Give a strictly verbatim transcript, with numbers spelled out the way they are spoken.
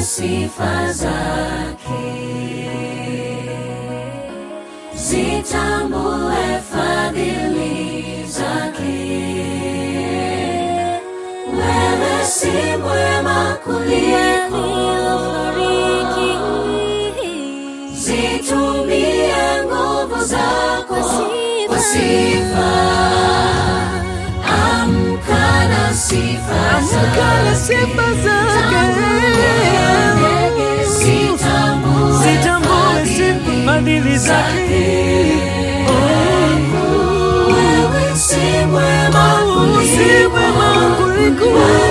sifa zake, zitambue fadhili zake. Wewe si mwema kuliko, zitumie nguvu zako kwa sifa. Amka na sifa zake, zitambue fadhili zake. Wewe si mwema kuliko,